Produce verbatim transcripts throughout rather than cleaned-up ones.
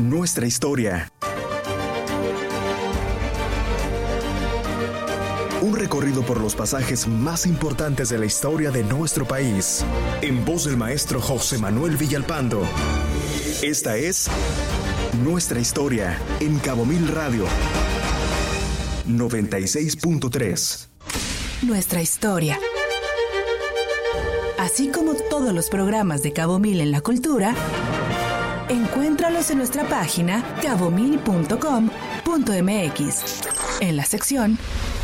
Nuestra historia. Un recorrido por los pasajes más importantes de la historia de nuestro país. En voz del maestro José Manuel Villalpando. Esta es Nuestra Historia en Cabo Mil Radio. noventa y seis punto tres. Nuestra Historia. Así como todos los programas de Cabo Mil en la cultura, encuéntralos en nuestra página cabo mil punto com punto m x, en la sección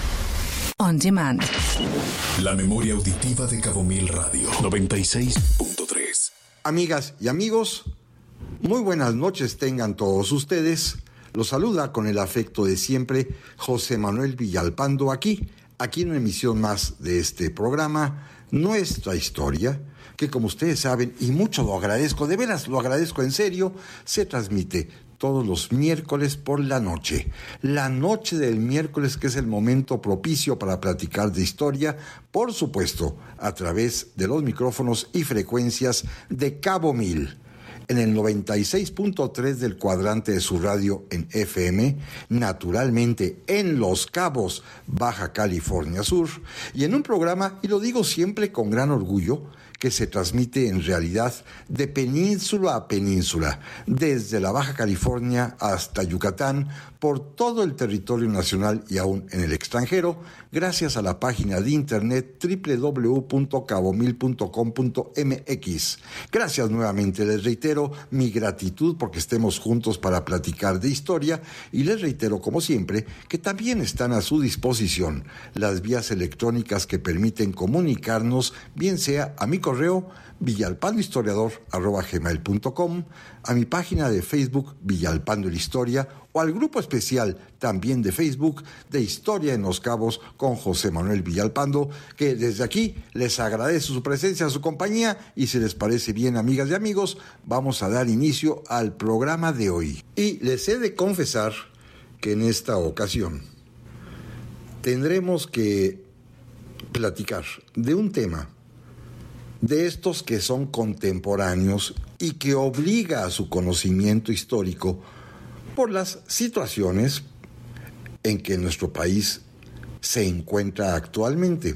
On Demand. La memoria auditiva de Cabo Mil Radio noventa y seis punto tres. Amigas y amigos, muy buenas noches tengan todos ustedes. Los saluda con el afecto de siempre José Manuel Villalpando aquí, aquí en una emisión más de este programa, Nuestra Historia, que como ustedes saben, y mucho lo agradezco, de veras lo agradezco en serio, se transmite todos los miércoles por la noche. La noche del miércoles, que es el momento propicio para platicar de historia, por supuesto, a través de los micrófonos y frecuencias de Cabo Mil, en el noventa y seis punto tres del cuadrante de su radio en F M, naturalmente en Los Cabos, Baja California Sur, y en un programa, y lo digo siempre con gran orgullo, que se transmite en realidad de península a península, desde la Baja California hasta Yucatán, por todo el territorio nacional y aún en el extranjero, gracias a la página de internet doble u doble u doble u punto cabo mil punto com punto m x. Gracias nuevamente, les reitero mi gratitud porque estemos juntos para platicar de historia, y les reitero, como siempre, que también están a su disposición las vías electrónicas que permiten comunicarnos, bien sea a mi correo villalpandohistoriador arroba gmail punto com, a mi página de Facebook Villalpando la Historia, o al grupo especial también de Facebook de Historia en Los Cabos con José Manuel Villalpando, que desde aquí les agradezco su presencia, su compañía, y si les parece bien, amigas y amigos, vamos a dar inicio al programa de hoy. Y les he de confesar que en esta ocasión tendremos que platicar de un tema de estos que son contemporáneos y que obliga a su conocimiento histórico por las situaciones en que nuestro país se encuentra actualmente.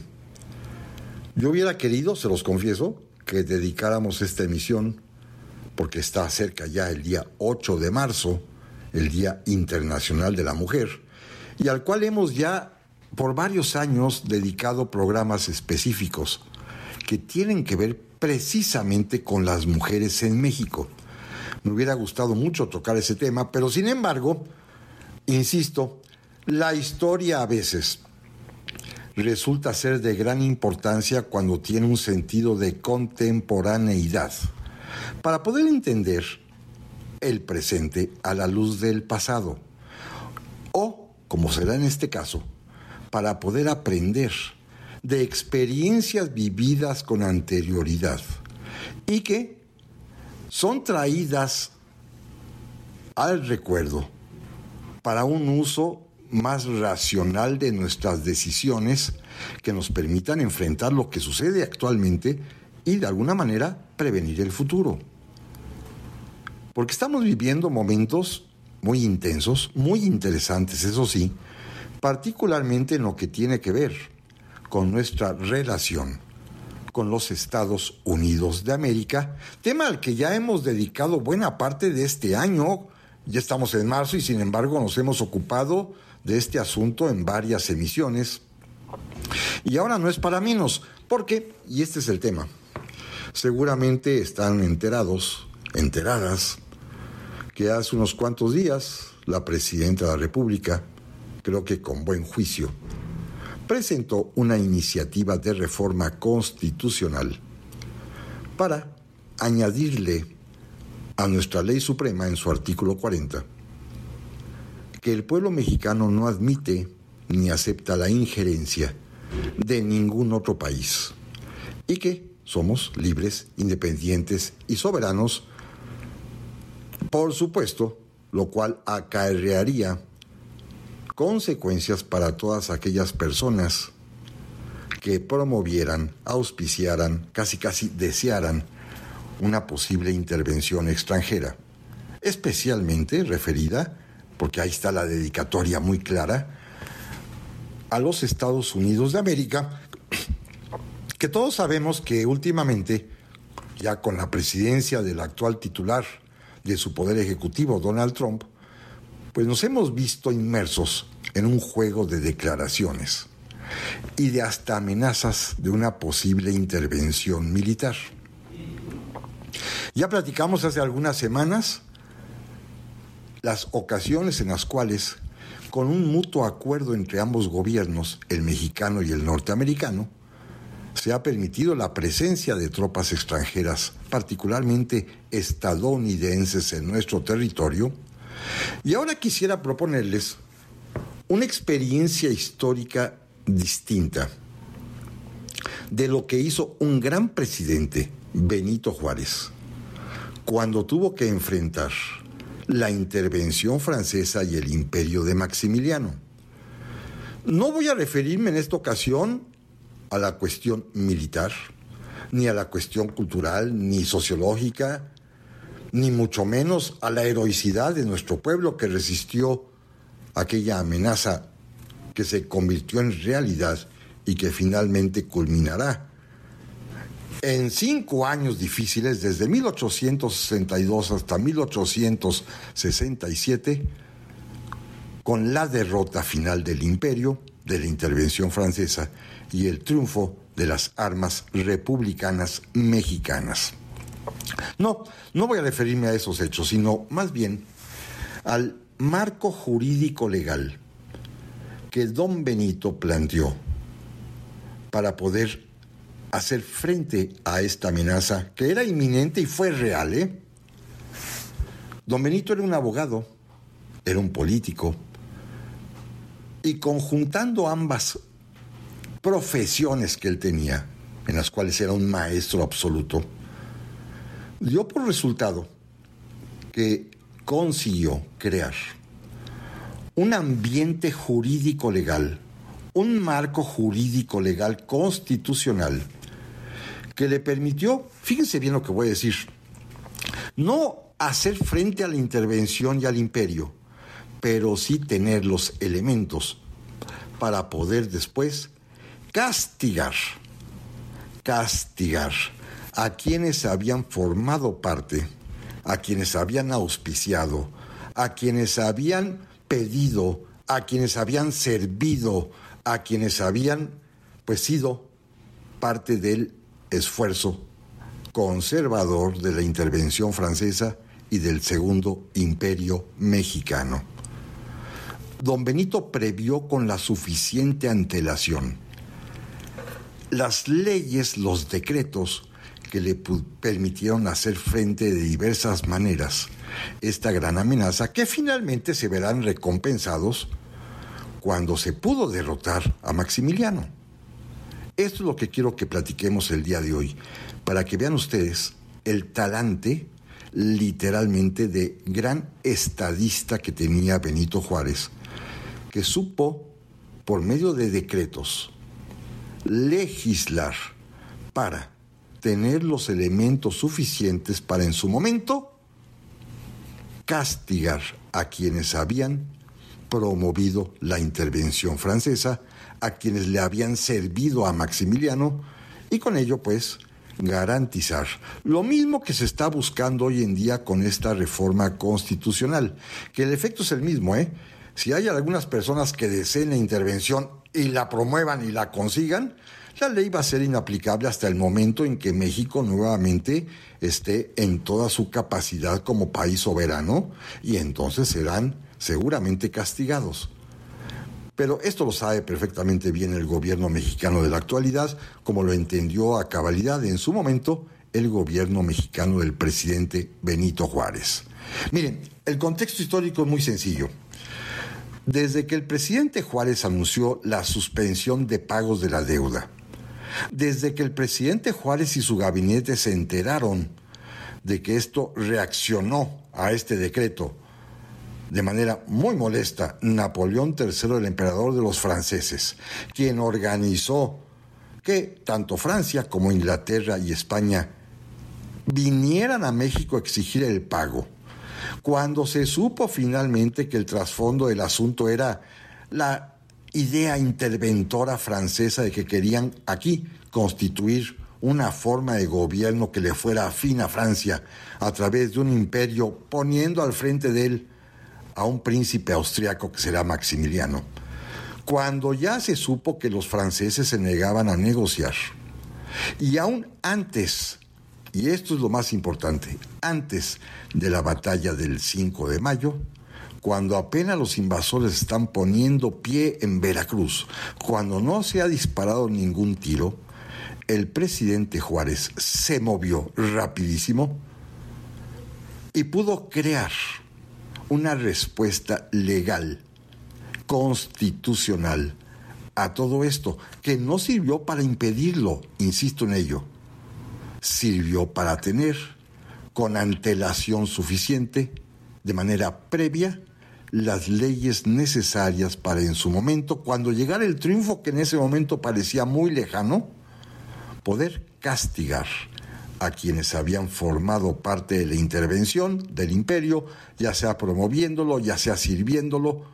Yo hubiera querido, se los confieso, que dedicáramos esta emisión, porque está cerca ya el día ocho de marzo, el Día Internacional de la Mujer, y al cual hemos ya por varios años dedicado programas específicos que tienen que ver precisamente con las mujeres en México. Me hubiera gustado mucho tocar ese tema, pero sin embargo, insisto, la historia a veces resulta ser de gran importancia cuando tiene un sentido de contemporaneidad, para poder entender el presente a la luz del pasado, o, como será en este caso, para poder aprender de experiencias vividas con anterioridad y que son traídas al recuerdo para un uso más racional de nuestras decisiones que nos permitan enfrentar lo que sucede actualmente y de alguna manera prevenir el futuro. Porque estamos viviendo momentos muy intensos, muy interesantes, eso sí, particularmente en lo que tiene que ver con nuestra relación con los Estados Unidos de América, tema al que ya hemos dedicado buena parte de este año. Ya estamos en marzo y sin embargo nos hemos ocupado de este asunto en varias emisiones. Y ahora no es para menos, porque, y este es el tema, seguramente están enterados, enteradas, que hace unos cuantos días la Presidenta de la República, creo que con buen juicio, presentó una iniciativa de reforma constitucional para añadirle a nuestra ley suprema, en su artículo cuarenta, que el pueblo mexicano no admite ni acepta la injerencia de ningún otro país y que somos libres, independientes y soberanos, por supuesto, lo cual acarrearía consecuencias para todas aquellas personas que promovieran, auspiciaran, casi casi desearan una posible intervención extranjera especialmente referida, porque ahí está la dedicatoria muy clara, a los Estados Unidos de América, que todos sabemos que últimamente, ya con la presidencia del actual titular de su poder ejecutivo, Donald Trump, pues nos hemos visto inmersos en un juego de declaraciones y de hasta amenazas de una posible intervención militar. Ya platicamos hace algunas semanas las ocasiones en las cuales, con un mutuo acuerdo entre ambos gobiernos, el mexicano y el norteamericano, se ha permitido la presencia de tropas extranjeras, particularmente estadounidenses, en nuestro territorio. Y ahora quisiera proponerles una experiencia histórica distinta de lo que hizo un gran presidente, Benito Juárez, cuando tuvo que enfrentar la intervención francesa y el imperio de Maximiliano. No voy a referirme en esta ocasión a la cuestión militar, ni a la cuestión cultural, ni sociológica, ni mucho menos a la heroicidad de nuestro pueblo que resistió aquella amenaza que se convirtió en realidad y que finalmente culminará en cinco años difíciles, desde mil ochocientos sesenta y dos hasta mil ochocientos sesenta y siete, con la derrota final del imperio, de la intervención francesa y el triunfo de las armas republicanas mexicanas. No, no voy a referirme a esos hechos, sino más bien al marco jurídico legal que don Benito planteó para poder hacer frente a esta amenaza que era inminente y fue real, ¿eh? Don Benito era un abogado, era un político, y conjuntando ambas profesiones que él tenía, en las cuales era un maestro absoluto, dio por resultado que consiguió crear un ambiente jurídico legal, un marco jurídico legal constitucional que le permitió, fíjense bien lo que voy a decir, no hacer frente a la intervención y al imperio, pero sí tener los elementos para poder después castigar, castigar a quienes habían formado parte, a quienes habían auspiciado, a quienes habían pedido, a quienes habían servido, a quienes habían pues sido parte del esfuerzo conservador de la intervención francesa y del Segundo Imperio Mexicano. Don Benito previó con la suficiente antelación las leyes, los decretos que le permitieron hacer frente de diversas maneras esta gran amenaza, que finalmente se verán recompensados cuando se pudo derrotar a Maximiliano. Esto es lo que quiero que platiquemos el día de hoy, para que vean ustedes el talante, literalmente, de gran estadista que tenía Benito Juárez, que supo, por medio de decretos, legislar para tener los elementos suficientes para, en su momento, castigar a quienes habían promovido la intervención francesa, a quienes le habían servido a Maximiliano, y con ello, pues, garantizar lo mismo que se está buscando hoy en día con esta reforma constitucional, que el efecto es el mismo, ¿eh? Si hay algunas personas que deseen la intervención y la promuevan y la consigan, la ley va a ser inaplicable hasta el momento en que México nuevamente esté en toda su capacidad como país soberano, y entonces serán seguramente castigados. Pero esto lo sabe perfectamente bien el gobierno mexicano de la actualidad, como lo entendió a cabalidad en su momento el gobierno mexicano del presidente Benito Juárez. Miren, el contexto histórico es muy sencillo. Desde que el presidente Juárez anunció la suspensión de pagos de la deuda, desde que el presidente Juárez y su gabinete se enteraron de que esto reaccionó a este decreto de manera muy molesta, Napoleón tercero, el emperador de los franceses, quien organizó que tanto Francia como Inglaterra y España vinieran a México a exigir el pago. Cuando se supo finalmente que el trasfondo del asunto era la idea interventora francesa de que querían aquí constituir una forma de gobierno que le fuera afín a Francia a través de un imperio, poniendo al frente de él a un príncipe austriaco que será Maximiliano. Cuando ya se supo que los franceses se negaban a negociar, y aún antes, y esto es lo más importante, antes de la batalla del cinco de mayo, cuando apenas los invasores están poniendo pie en Veracruz, cuando no se ha disparado ningún tiro, el presidente Juárez se movió rapidísimo y pudo crear una respuesta legal, constitucional, a todo esto, que no sirvió para impedirlo, insisto en ello, sirvió para tener con antelación suficiente, de manera previa, las leyes necesarias para en su momento, cuando llegara el triunfo que en ese momento parecía muy lejano, poder castigar a quienes habían formado parte de la intervención del imperio, ya sea promoviéndolo, ya sea sirviéndolo,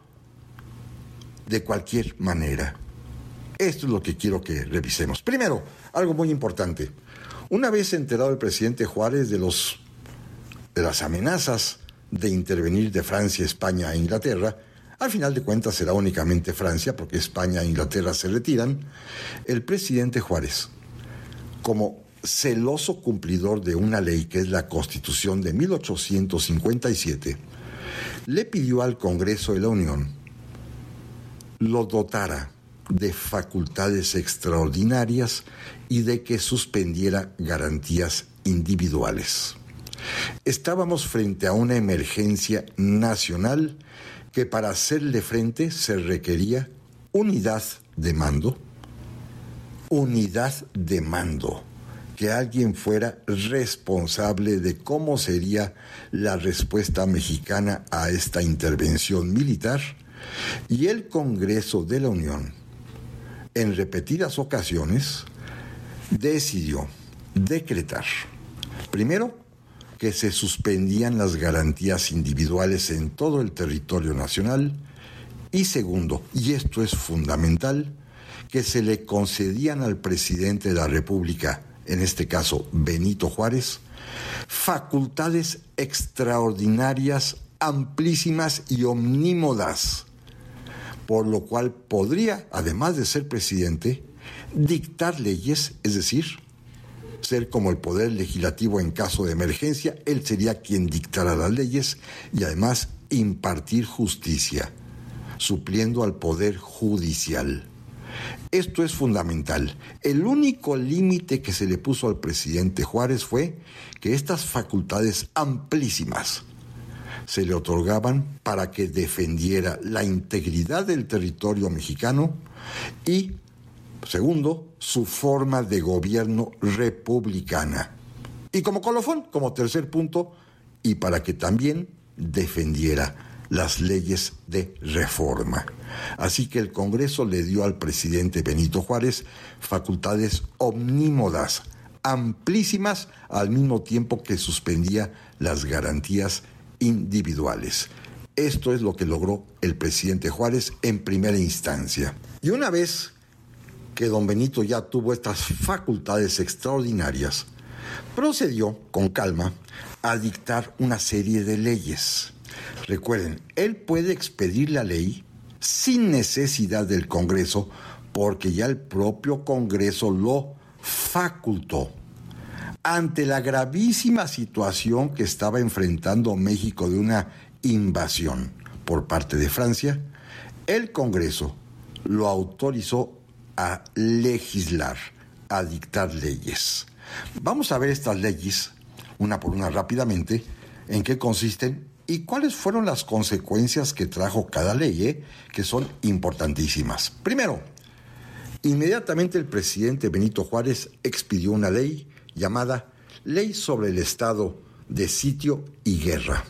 de cualquier manera. Esto es lo que quiero que revisemos. Primero, algo muy importante. Una vez enterado el presidente Juárez de, los, de las amenazas de intervenir de Francia, España e Inglaterra, al final de cuentas será únicamente Francia, porque España e Inglaterra se retiran, el presidente Juárez, como celoso cumplidor de una ley que es la Constitución de mil ochocientos cincuenta y siete, le pidió al Congreso de la Unión lo dotara de facultades extraordinarias y de que suspendiera garantías individuales. Estábamos frente a una emergencia nacional que para hacerle frente se requería unidad de mando, unidad de mando, que alguien fuera responsable de cómo sería la respuesta mexicana a esta intervención militar, y el Congreso de la Unión, en repetidas ocasiones, decidió decretar, primero, que se suspendían las garantías individuales en todo el territorio nacional, y segundo, y esto es fundamental, que se le concedían al presidente de la República, en este caso Benito Juárez, facultades extraordinarias, amplísimas y omnímodas, por lo cual podría, además de ser presidente, dictar leyes, es decir, ser como el poder legislativo en caso de emergencia. Él sería quien dictara las leyes y además impartir justicia, supliendo al poder judicial. Esto es fundamental. El único límite que se le puso al presidente Juárez fue que estas facultades amplísimas se le otorgaban para que defendiera la integridad del territorio mexicano y, segundo, su forma de gobierno republicana. Y como colofón, como tercer punto, y para que también defendiera las leyes de reforma. Así que el Congreso le dio al presidente Benito Juárez facultades omnímodas, amplísimas, al mismo tiempo que suspendía las garantías individuales. Esto es lo que logró el presidente Juárez en primera instancia. Y una vez que don Benito ya tuvo estas facultades extraordinarias, procedió con calma a dictar una serie de leyes. Recuerden, él puede expedir la ley sin necesidad del Congreso, porque ya el propio Congreso lo facultó. Ante la gravísima situación que estaba enfrentando México de una invasión por parte de Francia, el Congreso lo autorizó a legislar, a dictar leyes. Vamos a ver estas leyes, una por una rápidamente, en qué consisten y cuáles fueron las consecuencias que trajo cada ley, ¿eh? que son importantísimas. Primero, inmediatamente el presidente Benito Juárez expidió una ley llamada Ley sobre el Estado de Sitio y Guerra.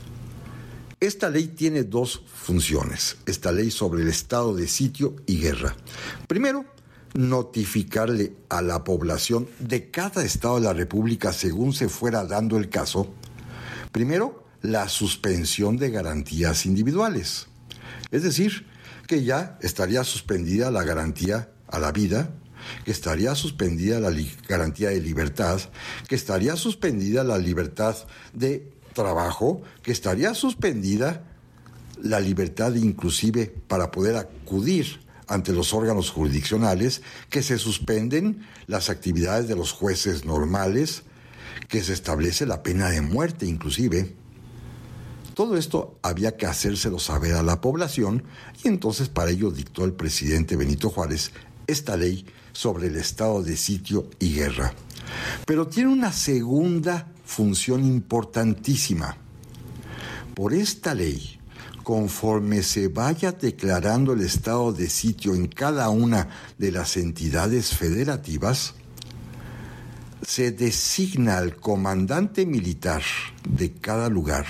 Esta ley tiene dos funciones, esta ley sobre el estado de sitio y guerra. Primero, notificarle a la población de cada estado de la República, según se fuera dando el caso, primero, la suspensión de garantías individuales. Es decir, que ya estaría suspendida la garantía a la vida, que estaría suspendida la li- garantía de libertad, que estaría suspendida la libertad de trabajo, que estaría suspendida la libertad inclusive para poder acudir ante los órganos jurisdiccionales, que se suspenden las actividades de los jueces normales, que se establece la pena de muerte inclusive. Todo esto había que hacérselo saber a la población y entonces para ello dictó el presidente Benito Juárez esta ley sobre el estado de sitio y guerra. Pero tiene una segunda función importantísima. Por esta ley, conforme se vaya declarando el estado de sitio en cada una de las entidades federativas, se designa al comandante militar de cada lugar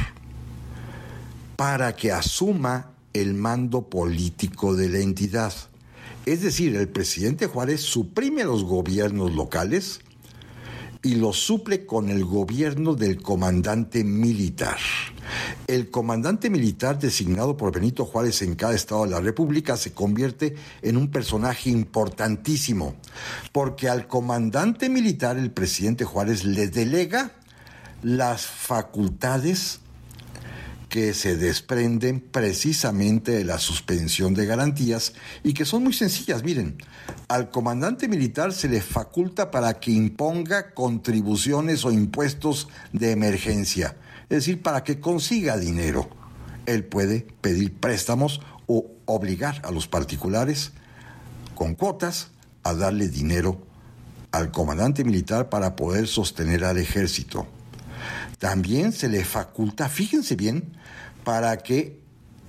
para que asuma el mando político de la entidad. Es decir, el presidente Juárez suprime los gobiernos locales y los suple con el gobierno del comandante militar. El comandante militar designado por Benito Juárez en cada estado de la República se convierte en un personaje importantísimo, porque al comandante militar el presidente Juárez le delega las facultades que se desprenden precisamente de la suspensión de garantías y que son muy sencillas. Miren, al comandante militar se le faculta para que imponga contribuciones o impuestos de emergencia, es decir, para que consiga dinero. Él puede pedir préstamos o obligar a los particulares con cuotas a darle dinero al comandante militar para poder sostener al ejército. También se le faculta, fíjense bien, para que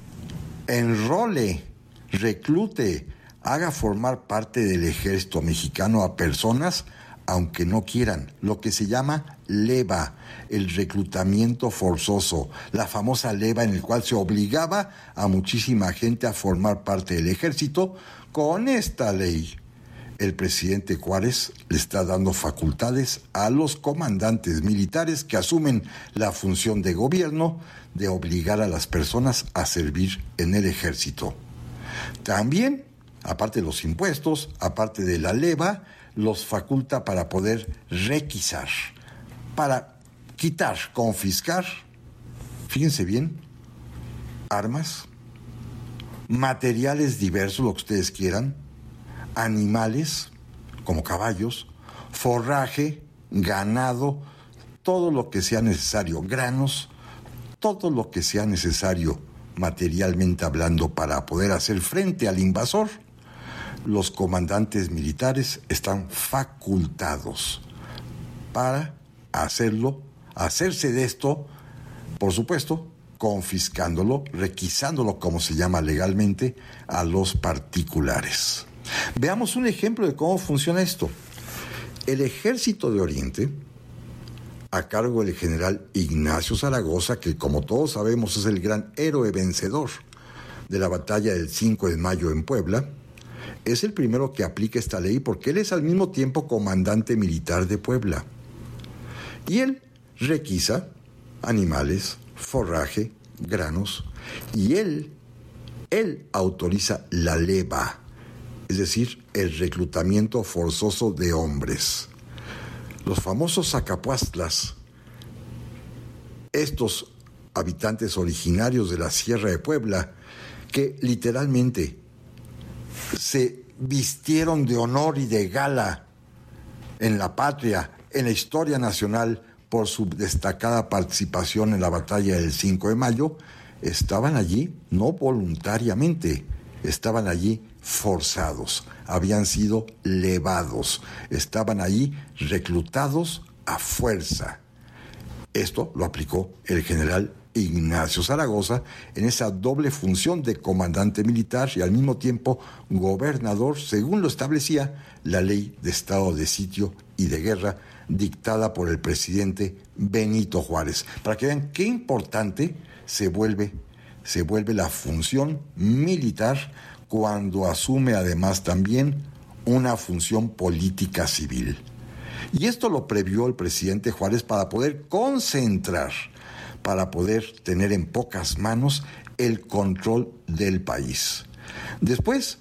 enrole, reclute, haga formar parte del ejército mexicano a personas aunque no quieran, lo que se llama leva, el reclutamiento forzoso, la famosa leva en el cual se obligaba a muchísima gente a formar parte del ejército. Con esta ley, el presidente Juárez le está dando facultades a los comandantes militares que asumen la función de gobierno de obligar a las personas a servir en el ejército. También, aparte de los impuestos, aparte de la leva, los faculta para poder requisar, para quitar, confiscar, fíjense bien, armas, materiales diversos, lo que ustedes quieran, animales, como caballos, forraje, ganado, todo lo que sea necesario, granos, todo lo que sea necesario materialmente hablando para poder hacer frente al invasor. Los comandantes militares están facultados para hacerlo, hacerse de esto, por supuesto, confiscándolo, requisándolo, como se llama legalmente, a los particulares. Veamos un ejemplo de cómo funciona esto. El Ejército de Oriente, a cargo del general Ignacio Zaragoza, que como todos sabemos es el gran héroe vencedor de la batalla del cinco de mayo en Puebla, es el primero que aplica esta ley porque él es al mismo tiempo comandante militar de Puebla. Y él requisa animales, forraje, granos, y él, él autoriza la leva, es decir, el reclutamiento forzoso de hombres. Los famosos zacapuastlas, estos habitantes originarios de la Sierra de Puebla, que literalmente se vistieron de honor y de gala en la patria, en la historia nacional, por su destacada participación en la batalla del cinco de mayo, estaban allí no voluntariamente, estaban allí forzados, habían sido levados, estaban allí reclutados a fuerza. Esto lo aplicó el general Ignacio Zaragoza en esa doble función de comandante militar y al mismo tiempo gobernador, según lo establecía la ley de estado de sitio y de guerra dictada por el presidente Benito Juárez. Para que vean qué importante se vuelve, se vuelve la función militar cuando asume además también una función política civil. Y esto lo previó el presidente Juárez para poder concentrar, para poder tener en pocas manos el control del país. Después,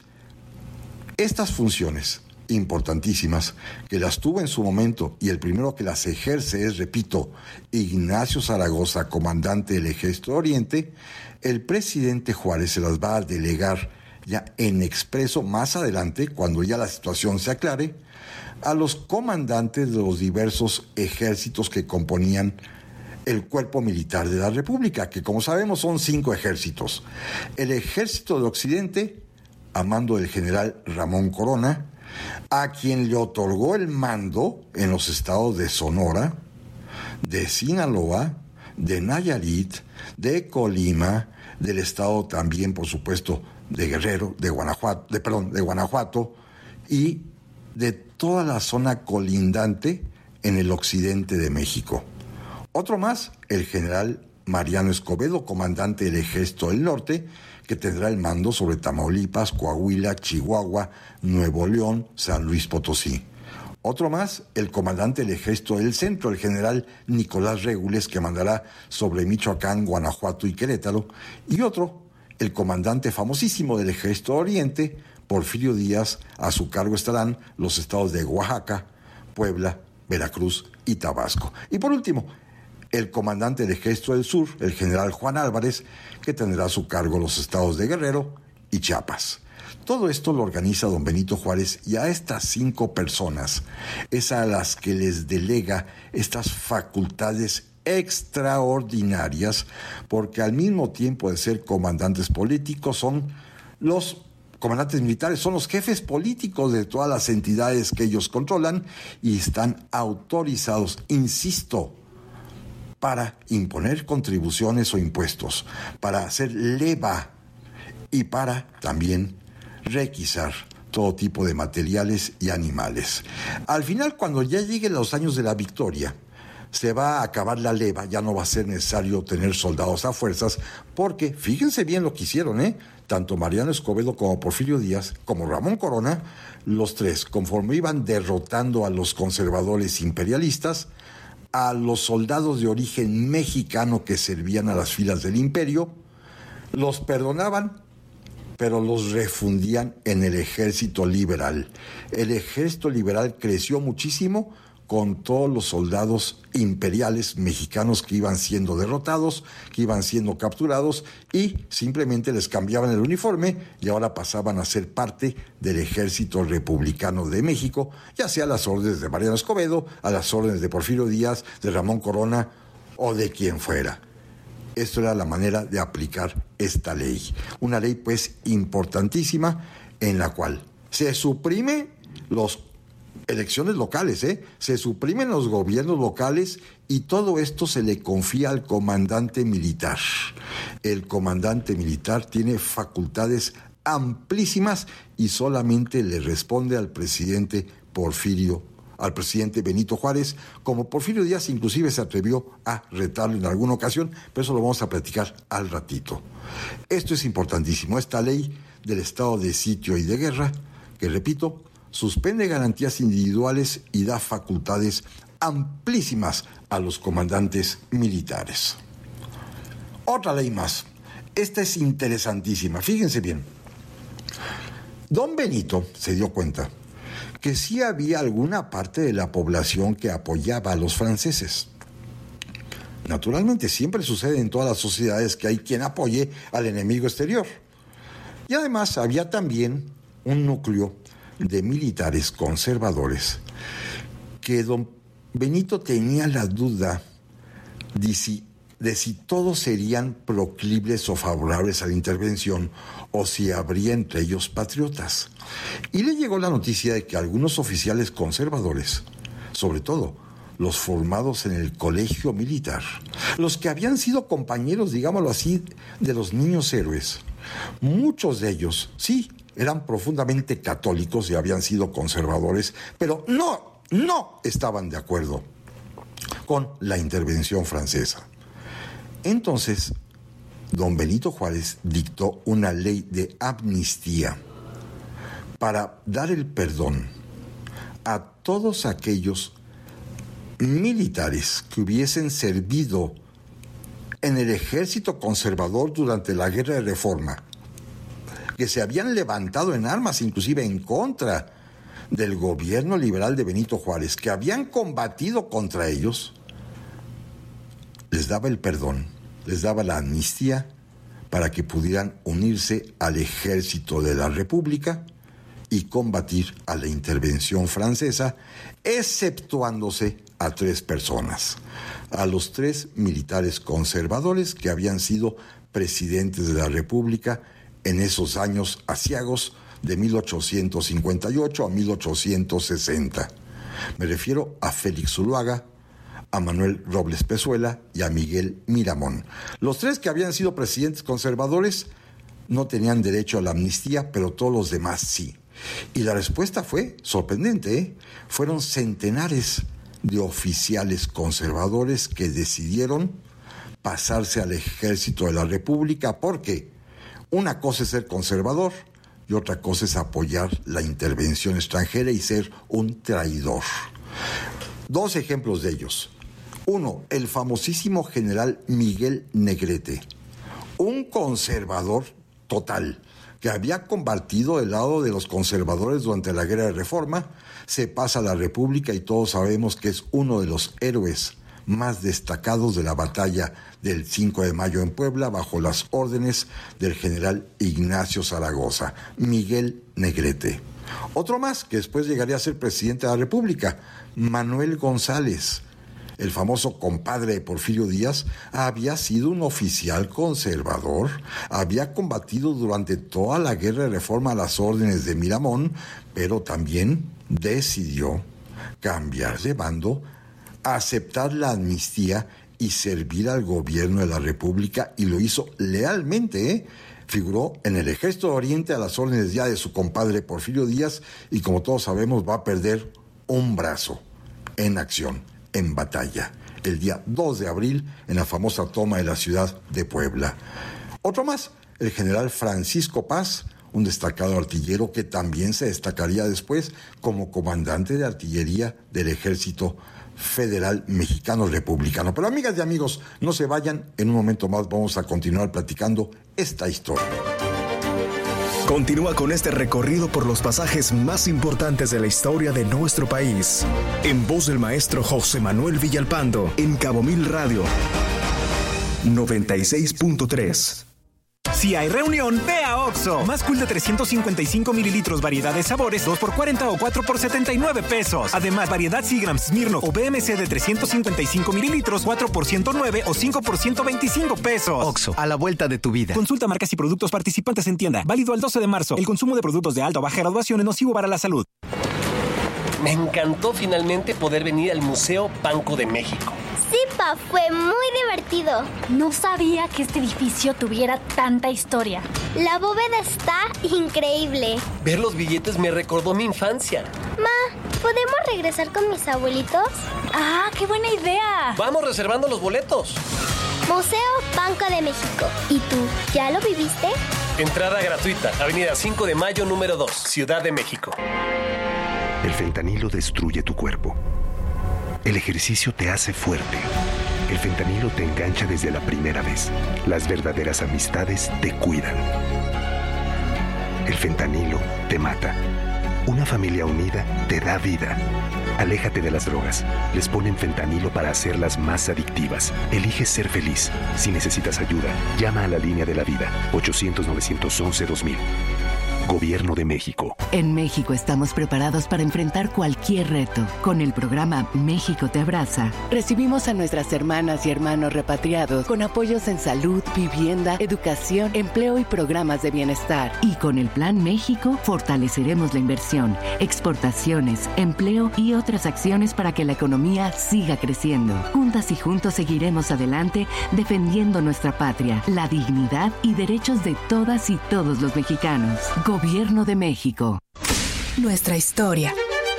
estas funciones importantísimas, que las tuvo en su momento, y el primero que las ejerce es, repito, Ignacio Zaragoza, comandante del Ejército de Oriente, el presidente Juárez se las va a delegar ya en expreso más adelante, cuando ya la situación se aclare, a los comandantes de los diversos ejércitos que componían el cuerpo militar de la República, que como sabemos son cinco ejércitos. El Ejército de Occidente, a mando del general Ramón Corona, a quien le otorgó el mando en los estados de Sonora, de Sinaloa, de Nayarit, de Colima, del estado también, por supuesto, de Guerrero, de Guanajuato, de, perdón, de Guanajuato, y de toda la zona colindante en el occidente de México. Otro más, el general Mariano Escobedo, comandante del Ejército del Norte, que tendrá el mando sobre Tamaulipas, Coahuila, Chihuahua, Nuevo León, San Luis Potosí. Otro más, el comandante del Ejército del Centro, el general Nicolás Regules, que mandará sobre Michoacán, Guanajuato y Querétaro. Y otro, el comandante famosísimo del Ejército de Oriente, Porfirio Díaz. A su cargo estarán los estados de Oaxaca, Puebla, Veracruz y Tabasco. Y por último, el comandante del Ejército del Sur, el general Juan Álvarez, que tendrá a su cargo los estados de Guerrero y Chiapas. Todo esto lo organiza don Benito Juárez, y a estas cinco personas es a las que les delega estas facultades extraordinarias, porque al mismo tiempo de ser comandantes políticos, son los comandantes militares, son los jefes políticos de todas las entidades que ellos controlan, y están autorizados, insisto, para imponer contribuciones o impuestos, para hacer leva y para también requisar todo tipo de materiales y animales. Al final, cuando ya lleguen los años de la victoria, se va a acabar la leva, ya no va a ser necesario tener soldados a fuerzas, porque fíjense bien lo que hicieron, ¿eh? Tanto Mariano Escobedo como Porfirio Díaz, como Ramón Corona, los tres, conforme iban derrotando a los conservadores imperialistas, a los soldados de origen mexicano que servían a las filas del imperio, los perdonaban, pero los refundían en el ejército liberal. El ejército liberal creció muchísimo con todos los soldados imperiales mexicanos que iban siendo derrotados, que iban siendo capturados, y simplemente les cambiaban el uniforme y ahora pasaban a ser parte del ejército republicano de México, ya sea a las órdenes de Mariano Escobedo, a las órdenes de Porfirio Díaz, de Ramón Corona o de quien fuera. Esto era la manera de aplicar esta ley. Una ley, pues, importantísima, en la cual se suprime los elecciones locales, ¿eh? Se suprimen los gobiernos locales, y todo esto se le confía al comandante militar. El comandante militar tiene facultades amplísimas y solamente le responde al presidente Porfirio, al presidente Benito Juárez, como Porfirio Díaz inclusive se atrevió a retarlo en alguna ocasión, pero eso lo vamos a platicar al ratito. Esto es importantísimo, esta ley del estado de sitio y de guerra, que repito, suspende garantías individuales y da facultades amplísimas a los comandantes militares. Otra ley más. Esta es interesantísima. Fíjense bien. Don Benito se dio cuenta que sí había alguna parte de la población que apoyaba a los franceses. Naturalmente, siempre sucede en todas las sociedades que hay quien apoye al enemigo exterior. Y además había también un núcleo de militares conservadores que don Benito tenía la duda de si, de si todos serían proclives o favorables a la intervención, o si habría entre ellos patriotas. Y le llegó la noticia de que algunos oficiales conservadores, sobre todo los formados en el colegio militar, los que habían sido compañeros, digámoslo así, de los niños héroes, muchos de ellos, sí, eran profundamente católicos y habían sido conservadores, pero no, no estaban de acuerdo con la intervención francesa. Entonces, don Benito Juárez dictó una ley de amnistía para dar el perdón a todos aquellos militares que hubiesen servido en el ejército conservador durante la Guerra de Reforma, que se habían levantado en armas inclusive en contra del gobierno liberal de Benito Juárez, que habían combatido contra ellos, les daba el perdón, les daba la amnistía para que pudieran unirse al ejército de la República y combatir a la intervención francesa, exceptuándose a tres personas, a los tres militares conservadores que habían sido presidentes de la República en esos años aciagos de mil ochocientos cincuenta y ocho a mil ochocientos sesenta. Me refiero a Félix Zuluaga, a Manuel Robles Pezuela y a Miguel Miramón. Los tres que habían sido presidentes conservadores no tenían derecho a la amnistía, pero todos los demás sí. Y la respuesta fue sorprendente, ¿eh? Fueron centenares de oficiales conservadores que decidieron pasarse al ejército de la República, porque una cosa es ser conservador y otra cosa es apoyar la intervención extranjera y ser un traidor. Dos ejemplos de ellos. Uno, el famosísimo general Miguel Negrete, un conservador total, que había combatido del lado de los conservadores durante la Guerra de Reforma, se pasa a la República y todos sabemos que es uno de los héroes más destacados de la batalla del cinco de mayo en Puebla, bajo las órdenes del general Ignacio Zaragoza, Miguel Negrete. Otro más, que después llegaría a ser presidente de la República, Manuel González, el famoso compadre de Porfirio Díaz, había sido un oficial conservador, había combatido durante toda la Guerra de Reforma a las órdenes de Miramón, pero también decidió cambiar de bando, aceptar la amnistía y servir al gobierno de la República, y lo hizo lealmente, ¿eh? Figuró en el Ejército de Oriente a las órdenes ya de su compadre Porfirio Díaz, y como todos sabemos va a perder un brazo en acción, en batalla, el día dos de abril en la famosa toma de la ciudad de Puebla. Otro más, el general Francisco Paz, un destacado artillero que también se destacaría después como comandante de artillería del Ejército Federal Mexicano Republicano. Pero amigas y amigos, no se vayan, en un momento más vamos a continuar platicando esta historia. Continúa con este recorrido por los pasajes más importantes de la historia de nuestro país, en voz del maestro José Manuel Villalpando, en Cabo Mil Radio noventa y seis punto tres. Si hay reunión, ve a Oxxo. Más cool de trescientos cincuenta y cinco mililitros, variedad de sabores, dos por cuarenta o cuatro por setenta y nueve pesos. Además, variedad Seagrams, Smirnoff o B M C de trescientos cincuenta y cinco mililitros, cuatro por ciento nueve o cinco por ciento veinticinco pesos. Oxxo, a la vuelta de tu vida. Consulta marcas y productos participantes en tienda. Válido al doce de marzo. El consumo de productos de alta o baja graduación es nocivo para la salud. Me encantó finalmente poder venir al Museo Banco de México. Sí, pa, fue muy divertido. No sabía que este edificio tuviera tanta historia. La bóveda está increíble. Ver los billetes me recordó mi infancia. Ma, ¿podemos regresar con mis abuelitos? ¡Ah, qué buena idea! Vamos reservando los boletos. Museo Banco de México. ¿Y tú, ya lo viviste? Entrada gratuita, Avenida cinco de mayo, número dos, Ciudad de México. El fentanilo destruye tu cuerpo. El ejercicio te hace fuerte. El fentanilo te engancha desde la primera vez. Las verdaderas amistades te cuidan. El fentanilo te mata. Una familia unida te da vida. Aléjate de las drogas. Les ponen fentanilo para hacerlas más adictivas. Elige ser feliz. Si necesitas ayuda, llama a la línea de la vida. ochocientos, novecientos once, dos mil. Gobierno de México. En México estamos preparados para enfrentar cualquier reto. Con el programa México te abraza, recibimos a nuestras hermanas y hermanos repatriados con apoyos en salud, vivienda, educación, empleo y programas de bienestar. Y con el Plan México fortaleceremos la inversión, exportaciones, empleo y otras acciones para que la economía siga creciendo. Juntas y juntos seguiremos adelante defendiendo nuestra patria, la dignidad y derechos de todas y todos los mexicanos. Gobierno de México. Nuestra historia.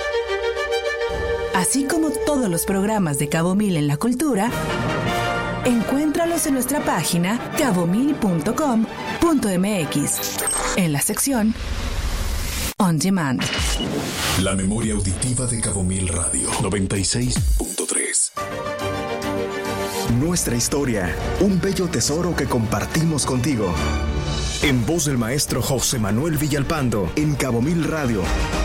Así como todos los programas de Cabo Mil en la cultura, encuéntralos en nuestra página cabo mil punto com punto m x, en la sección On Demand. La memoria auditiva de Cabo Mil Radio noventa y seis punto tres. Nuestra historia, un bello tesoro que compartimos contigo. En voz del maestro José Manuel Villalpando, en Cabo Mil Radio,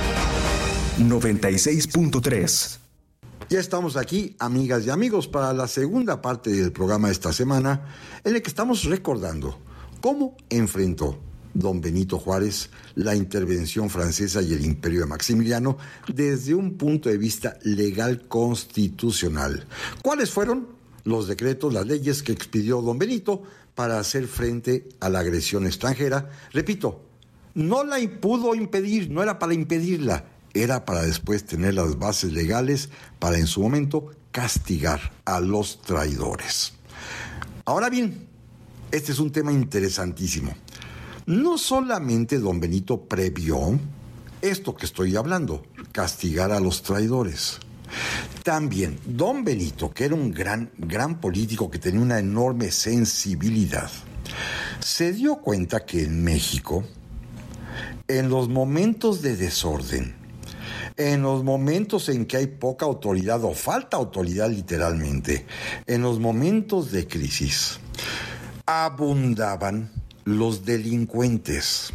noventa y seis punto tres. Ya estamos aquí, amigas y amigos, para la segunda parte del programa de esta semana, en el que estamos recordando cómo enfrentó don Benito Juárez la intervención francesa y el imperio de Maximiliano desde un punto de vista legal constitucional. ¿Cuáles fueron los decretos, las leyes que expidió don Benito para hacer frente a la agresión extranjera? Repito, no la pudo impedir, no era para impedirla, era para después tener las bases legales para en su momento castigar a los traidores. Ahora bien, este es un tema interesantísimo. No solamente don Benito previó esto que estoy hablando, castigar a los traidores. También don Benito, que era un gran, gran político que tenía una enorme sensibilidad, se dio cuenta que en México, en los momentos de desorden, en los momentos en que hay poca autoridad o falta autoridad literalmente, en los momentos de crisis, abundaban los delincuentes,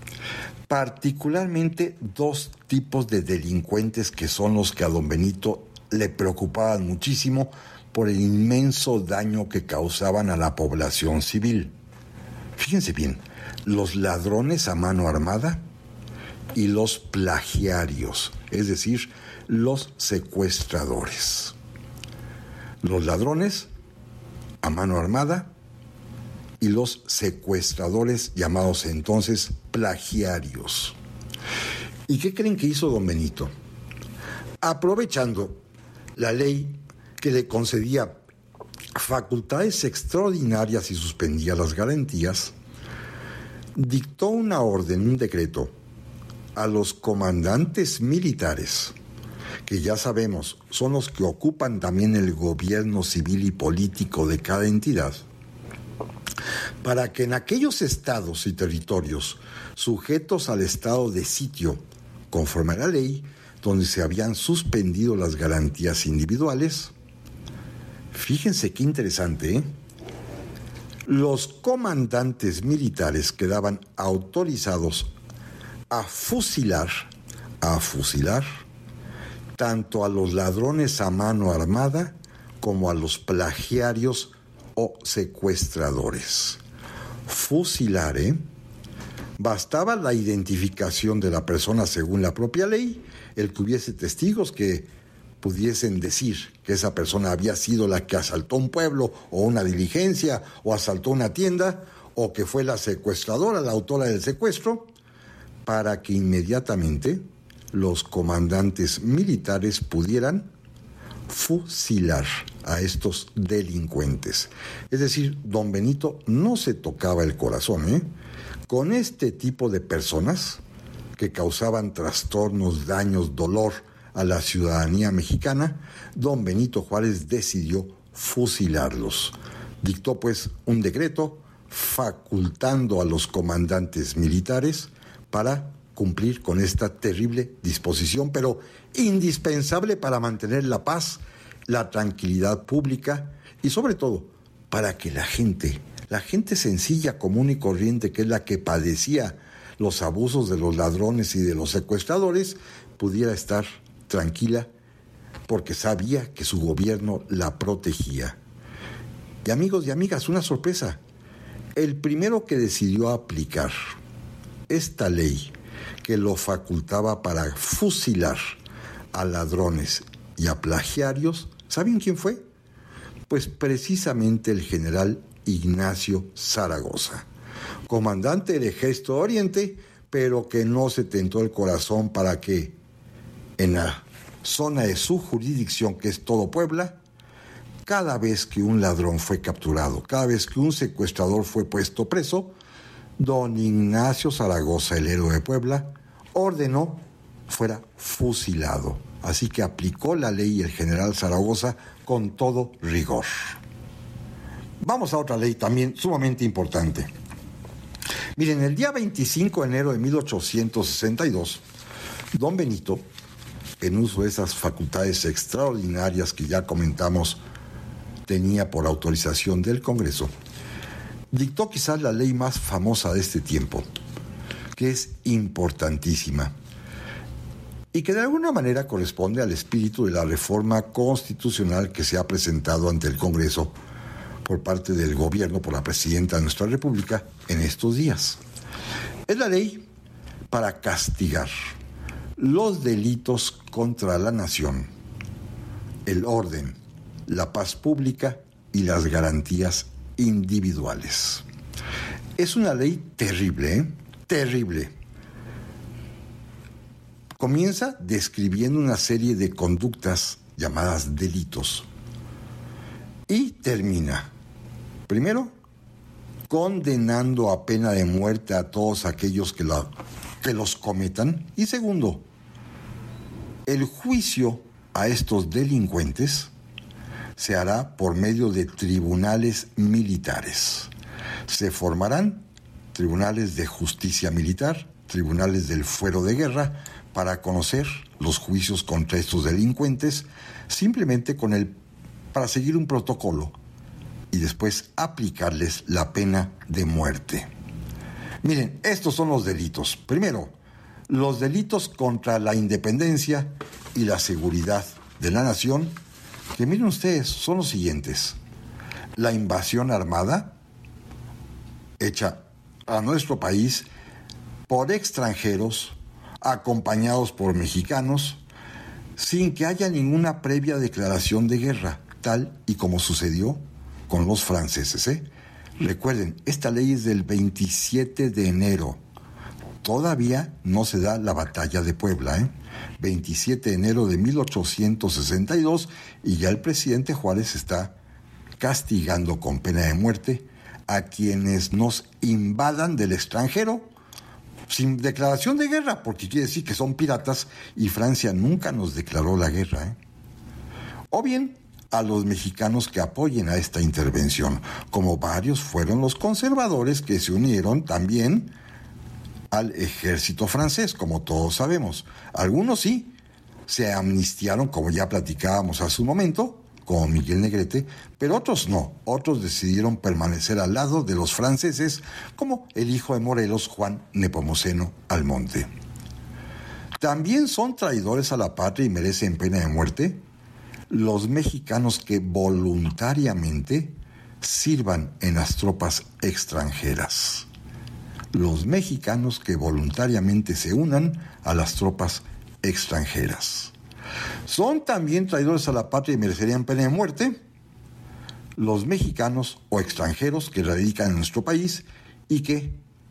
particularmente dos tipos de delincuentes que son los que a don Benito le preocupaban muchísimo por el inmenso daño que causaban a la población civil. Fíjense bien, los ladrones a mano armada y los plagiarios, es decir, los secuestradores. Los ladrones a mano armada y los secuestradores, llamados entonces plagiarios. ¿Y qué creen que hizo don Benito? Aprovechando la ley que le concedía facultades extraordinarias y suspendía las garantías, dictó una orden, un decreto, a los comandantes militares, que ya sabemos son los que ocupan también el gobierno civil y político de cada entidad, para que en aquellos estados y territorios sujetos al estado de sitio, conforme a la ley, donde se habían suspendido las garantías individuales, fíjense qué interesante, ¿eh? Los comandantes militares quedaban autorizados a fusilar, a fusilar, tanto a los ladrones a mano armada como a los plagiarios o secuestradores. Fusilar, ¿eh? Bastaba la identificación de la persona según la propia ley, el que hubiese testigos que pudiesen decir que esa persona había sido la que asaltó un pueblo o una diligencia o asaltó una tienda, o que fue la secuestradora, la autora del secuestro, para que inmediatamente los comandantes militares pudieran fusilar a estos delincuentes. Es decir, don Benito no se tocaba el corazón, ¿eh? Con este tipo de personas que causaban trastornos, daños, dolor a la ciudadanía mexicana, don Benito Juárez decidió fusilarlos. Dictó pues un decreto facultando a los comandantes militares para cumplir con esta terrible disposición, pero indispensable para mantener la paz, la tranquilidad pública y sobre todo para que la gente, la gente sencilla, común y corriente, que es la que padecía los abusos de los ladrones y de los secuestradores, pudiera estar tranquila porque sabía que su gobierno la protegía. Y amigos y amigas, una sorpresa. El primero que decidió aplicar esta ley que lo facultaba para fusilar a ladrones y a plagiarios, ¿saben quién fue? Pues precisamente el general Ignacio Zaragoza, comandante del Ejército de Oriente, pero que no se tentó el corazón para que en la zona de su jurisdicción, que es todo Puebla, cada vez que un ladrón fue capturado, cada vez que un secuestrador fue puesto preso, don Ignacio Zaragoza, el héroe de Puebla, ordenó fuera fusilado. Así que aplicó la ley el general Zaragoza con todo rigor. Vamos a otra ley también sumamente importante. Miren, el día veinticinco de enero de mil ochocientos sesenta y dos, don Benito, en uso de esas facultades extraordinarias que ya comentamos tenía por autorización del Congreso, dictó quizás la ley más famosa de este tiempo, que es importantísima y que de alguna manera corresponde al espíritu de la reforma constitucional que se ha presentado ante el Congreso por parte del gobierno, por la presidenta de nuestra República, en estos días. Es la ley para castigar los delitos contra la nación, el orden, la paz pública y las garantías individuales. Es una ley terrible, ¿eh? Terrible. Comienza describiendo una serie de conductas llamadas delitos y termina, primero, condenando a pena de muerte a todos aquellos que, la, que los cometan, y segundo, el juicio a estos delincuentes se hará por medio de tribunales militares. Se formarán tribunales de justicia militar, tribunales del fuero de guerra, para conocer los juicios contra estos delincuentes, simplemente con el, para seguir un protocolo y después aplicarles la pena de muerte. Miren, estos son los delitos. Primero, los delitos contra la independencia y la seguridad de la nación, que miren ustedes, son los siguientes: la invasión armada hecha a nuestro país por extranjeros acompañados por mexicanos sin que haya ninguna previa declaración de guerra, tal y como sucedió con los franceses, ¿eh? Recuerden, esta ley es del veintisiete de enero. Todavía no se da la batalla de Puebla, ¿eh? veintisiete de enero de mil ochocientos sesenta y dos, y ya el presidente Juárez está castigando con pena de muerte a quienes nos invadan del extranjero sin declaración de guerra, porque quiere decir que son piratas y Francia nunca nos declaró la guerra, ¿eh? O bien a los mexicanos que apoyen a esta intervención, como varios fueron los conservadores que se unieron también al ejército francés, como todos sabemos. Algunos sí se amnistiaron, como ya platicábamos hace un momento, como Miguel Negrete, pero otros no. Otros decidieron permanecer al lado de los franceses, como el hijo de Morelos, Juan Nepomuceno Almonte. También son traidores a la patria y merecen pena de muerte los mexicanos que voluntariamente sirvan en las tropas extranjeras. Los mexicanos que voluntariamente se unan a las tropas extranjeras. Son también traidores a la patria y merecerían pena de muerte los mexicanos o extranjeros que radican en nuestro país y que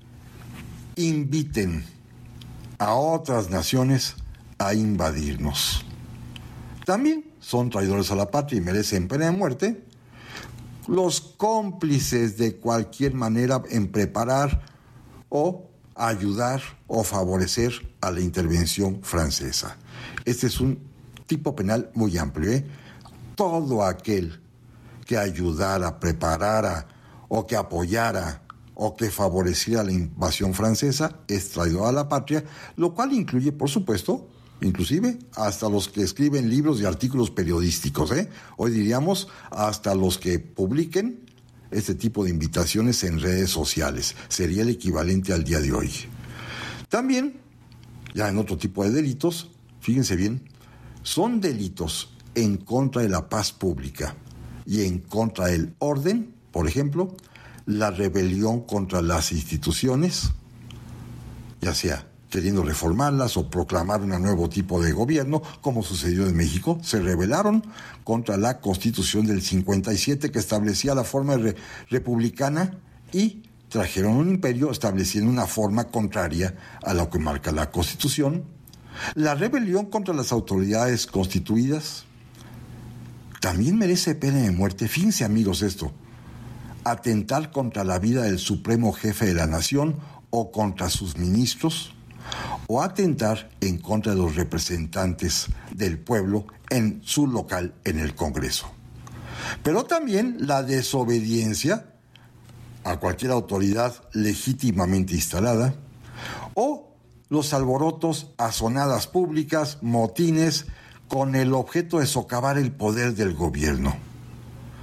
inviten a otras naciones a invadirnos. También son traidores a la patria y merecen pena de muerte los cómplices de cualquier manera en preparar o ayudar o favorecer a la intervención francesa. Este es un tipo penal muy amplio, ¿eh? Todo aquel que ayudara, preparara o que apoyara o que favoreciera la invasión francesa es traidor a la patria, lo cual incluye, por supuesto, inclusive hasta los que escriben libros y artículos periodísticos, ¿eh? Hoy diríamos hasta los que publiquen este tipo de invitaciones en redes sociales. Sería el equivalente al día de hoy. También, ya en otro tipo de delitos, fíjense bien, son delitos en contra de la paz pública y en contra del orden, por ejemplo, la rebelión contra las instituciones, ya sea queriendo reformarlas o proclamar un nuevo tipo de gobierno, como sucedió en México. Se rebelaron contra la Constitución del cincuenta y siete que establecía la forma re- republicana y trajeron un imperio estableciendo una forma contraria a lo que marca la Constitución. La rebelión contra las autoridades constituidas también merece pena de muerte. Fíjense, amigos, esto: atentar contra la vida del supremo jefe de la nación o contra sus ministros, o atentar en contra de los representantes del pueblo en su local en el Congreso. Pero también la desobediencia a cualquier autoridad legítimamente instalada, o los alborotos, azonadas públicas, motines con el objeto de socavar el poder del gobierno.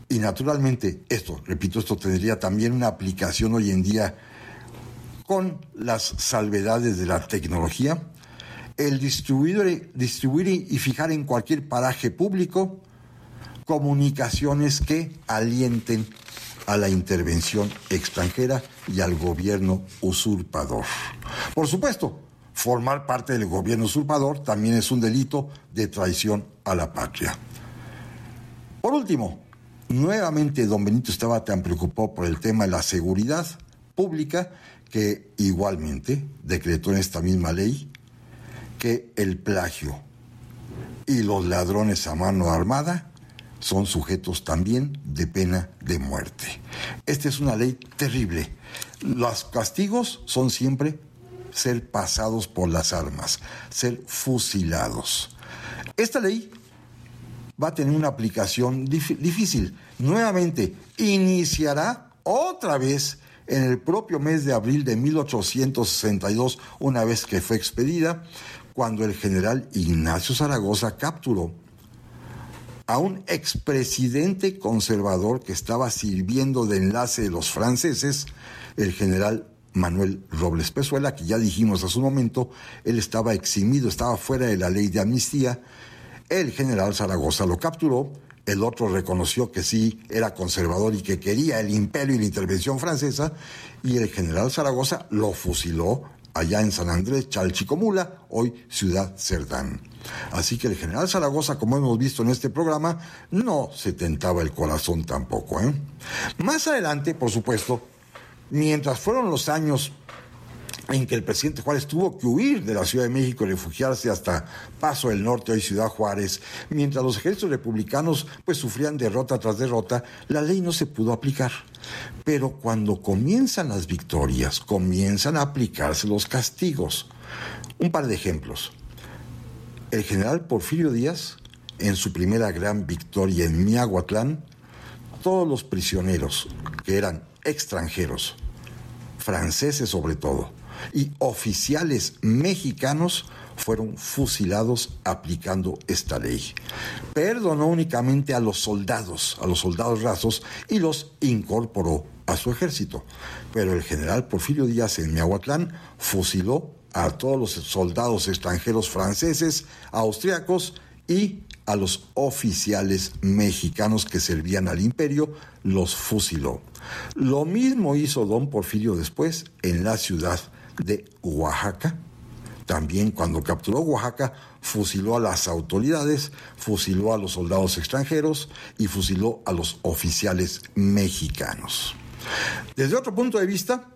Y naturalmente, esto, repito, esto tendría también una aplicación hoy en día con las salvedades de la tecnología, el distribuir, distribuir y fijar en cualquier paraje público comunicaciones que alienten a la intervención extranjera y al gobierno usurpador. Por supuesto, formar parte del gobierno usurpador también es un delito de traición a la patria. Por último, nuevamente don Benito estaba tan preocupado por el tema de la seguridad pública que igualmente decretó en esta misma ley que el plagio y los ladrones a mano armada son sujetos también de pena de muerte. Esta es una ley terrible. Los castigos son siempre ser pasados por las armas, ser fusilados. Esta ley va a tener una aplicación dif- difícil. Nuevamente, iniciará otra vez en el propio mes de abril de mil ochocientos sesenta y dos, una vez que fue expedida, cuando el general Ignacio Zaragoza capturó a un expresidente conservador que estaba sirviendo de enlace de los franceses, el general Manuel Robles Pezuela, que ya dijimos hace un momento, él estaba eximido, estaba fuera de la ley de amnistía. El general Zaragoza lo capturó, el otro reconoció que sí era conservador y que quería el imperio y la intervención francesa, y el general Zaragoza lo fusiló allá en San Andrés Chalchicomula, hoy Ciudad Cerdán. Así que el general Zaragoza, como hemos visto en este programa, no se tentaba el corazón tampoco, ¿eh? Más adelante, por supuesto, mientras fueron los años en que el presidente Juárez tuvo que huir de la Ciudad de México y refugiarse hasta Paso del Norte, hoy Ciudad Juárez, mientras los ejércitos republicanos pues sufrían derrota tras derrota, la ley no se pudo aplicar. Pero cuando comienzan las victorias, comienzan a aplicarse los castigos. Un par de ejemplos. El general Porfirio Díaz, en su primera gran victoria en Miahuatlán, todos los prisioneros que eran extranjeros, franceses sobre todo, y oficiales mexicanos fueron fusilados aplicando esta ley. Perdonó únicamente a los soldados, a los soldados rasos, y los incorporó a su ejército. Pero el general Porfirio Díaz en Miahuatlán fusiló a todos los soldados extranjeros franceses, austriacos y a los oficiales mexicanos que servían al imperio, los fusiló. Lo mismo hizo don Porfirio después en la ciudad de Oaxaca. También cuando capturó Oaxaca, fusiló a las autoridades, fusiló a los soldados extranjeros y fusiló a los oficiales mexicanos. Desde otro punto de vista,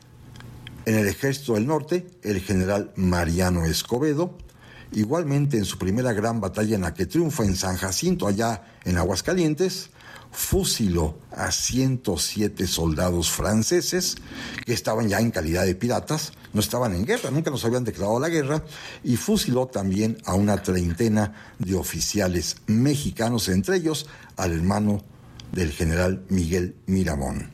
en el Ejército del Norte, el general Mariano Escobedo, igualmente en su primera gran batalla en la que triunfa en San Jacinto, allá en Aguascalientes, fusiló a ciento siete soldados franceses que estaban ya en calidad de piratas, no estaban en guerra, nunca nos habían declarado la guerra, y fusiló también a una treintena de oficiales mexicanos, entre ellos al hermano del general Miguel Miramón.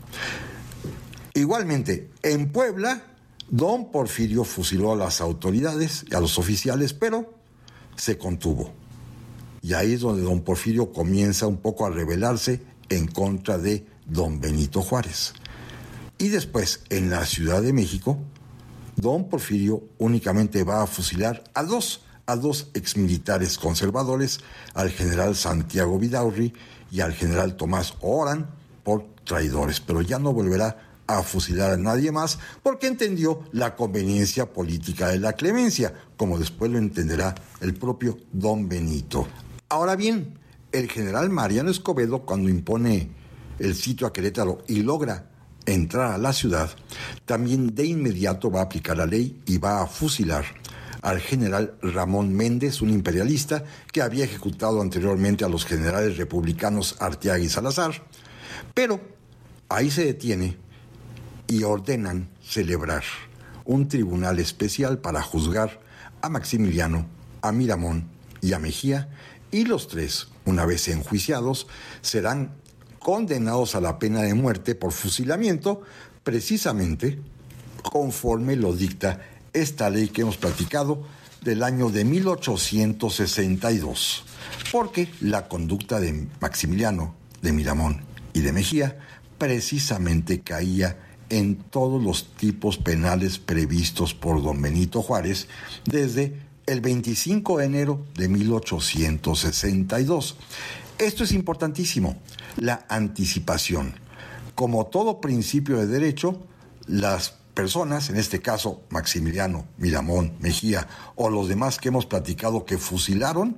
Igualmente, en Puebla, don Porfirio fusiló a las autoridades y a los oficiales, pero se contuvo. Y ahí es donde don Porfirio comienza un poco a rebelarse en contra de don Benito Juárez. Y después, en la Ciudad de México, don Porfirio únicamente va a fusilar a dos, a dos exmilitares conservadores, al general Santiago Vidaurri y al general Tomás Orán, por traidores, pero ya no volverá a fusilar a nadie más porque entendió la conveniencia política de la clemencia, como después lo entenderá el propio don Benito. Ahora bien, el general Mariano Escobedo, cuando impone el sitio a Querétaro y logra entrar a la ciudad, también de inmediato va a aplicar la ley y va a fusilar al general Ramón Méndez, un imperialista que había ejecutado anteriormente a los generales republicanos Arteaga y Salazar. Pero ahí se detiene y ordenan celebrar un tribunal especial para juzgar a Maximiliano, a Miramón y a Mejía, y los tres, una vez enjuiciados, serán condenados a la pena de muerte por fusilamiento, precisamente conforme lo dicta esta ley que hemos platicado del año de mil ochocientos sesenta y dos, porque la conducta de Maximiliano, de Miramón y de Mejía precisamente caía en todos los tipos penales previstos por don Benito Juárez desde el veinticinco de enero de mil ochocientos sesenta y dos. Esto es importantísimo, la anticipación. Como todo principio de derecho, las personas, en este caso Maximiliano, Miramón, Mejía o los demás que hemos platicado que fusilaron,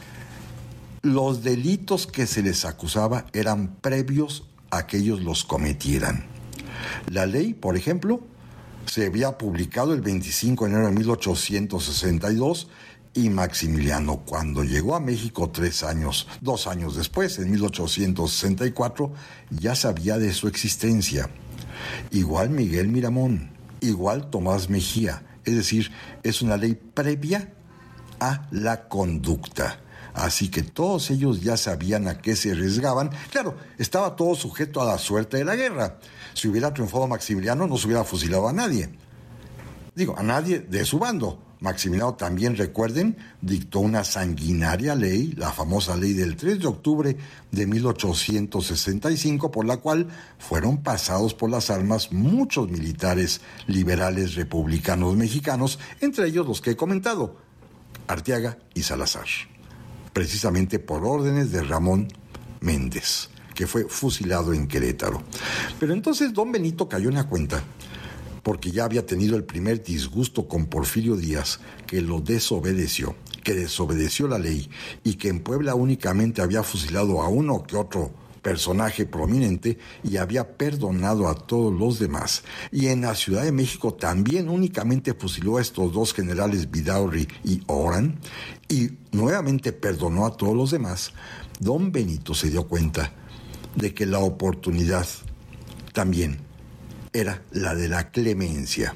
los delitos que se les acusaba eran previos a que ellos los cometieran. La ley, por ejemplo, se había publicado el veinticinco de enero de mil ochocientos sesenta y dos y Maximiliano, cuando llegó a México tres años, dos años después, en mil ochocientos sesenta y cuatro, ya sabía de su existencia. Igual Miguel Miramón, igual Tomás Mejía, es decir, es una ley previa a la conducta. Así que todos ellos ya sabían a qué se arriesgaban. Claro, estaba todo sujeto a la suerte de la guerra. Si hubiera triunfado Maximiliano, no se hubiera fusilado a nadie. Digo, a nadie de su bando. Maximiliano también, recuerden, dictó una sanguinaria ley, la famosa ley del tres de octubre de mil ochocientos sesenta y cinco, por la cual fueron pasados por las armas muchos militares liberales republicanos mexicanos, entre ellos los que he comentado, Arteaga y Salazar, precisamente por órdenes de Ramón Méndez, que fue fusilado en Querétaro. Pero entonces don Benito cayó en la cuenta, porque ya había tenido el primer disgusto con Porfirio Díaz, que lo desobedeció, que desobedeció la ley, y que en Puebla únicamente había fusilado a uno que otro personaje prominente y había perdonado a todos los demás. Y en la Ciudad de México también únicamente fusiló a estos dos generales, Vidaurri y Oran, y nuevamente perdonó a todos los demás. Don Benito se dio cuenta de que la oportunidad también era la de la clemencia.